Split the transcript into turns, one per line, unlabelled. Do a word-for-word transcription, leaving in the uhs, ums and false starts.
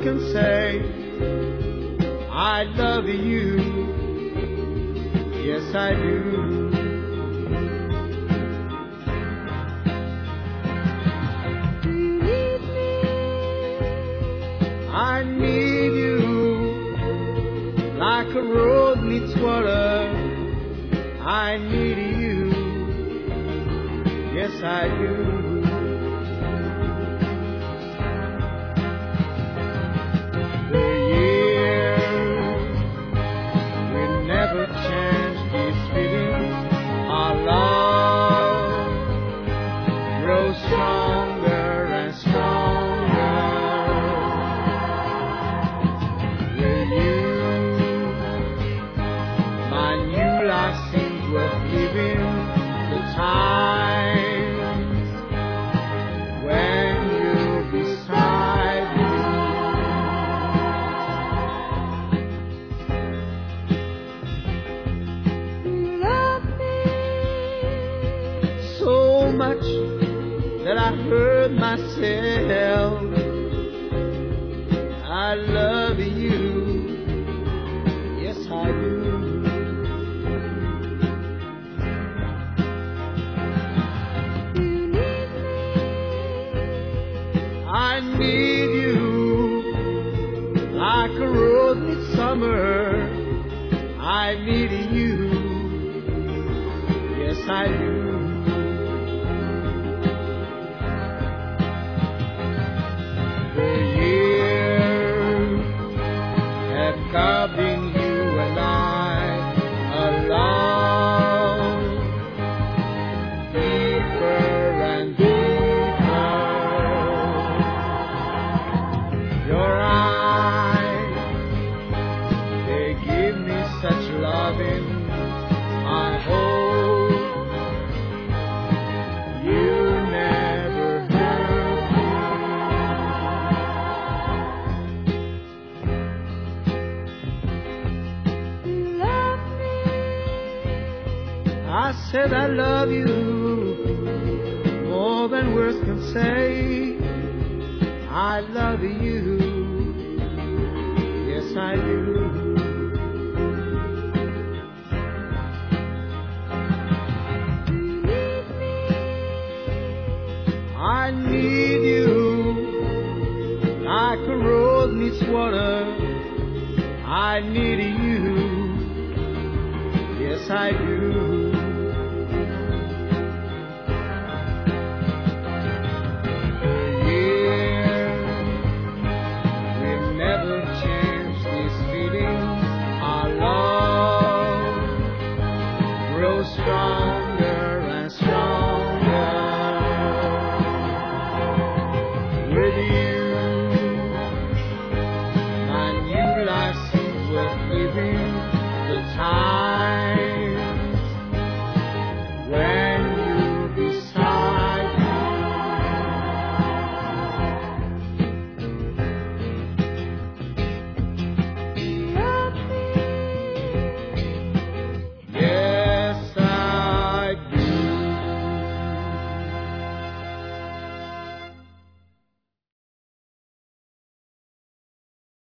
can say. I love you, yes I do. I need you like a road needs water. I need you, yes I do. The years will never change these feelings. Our love grows stronger and stronger. With you, my new life seems worth living. The times when you're beside me. You love me so much that I hurt myself. I love you, yes I do. I need you like a rose this summer. I need you, yes I do. The years have carved in you and I a love deeper and deeper. Your eyes, they give me such loving. I hope you never hurt me. You love me. I said I love you more than words can say. I love you, yes I do. I need you like a road needs water. I need you, yes I do.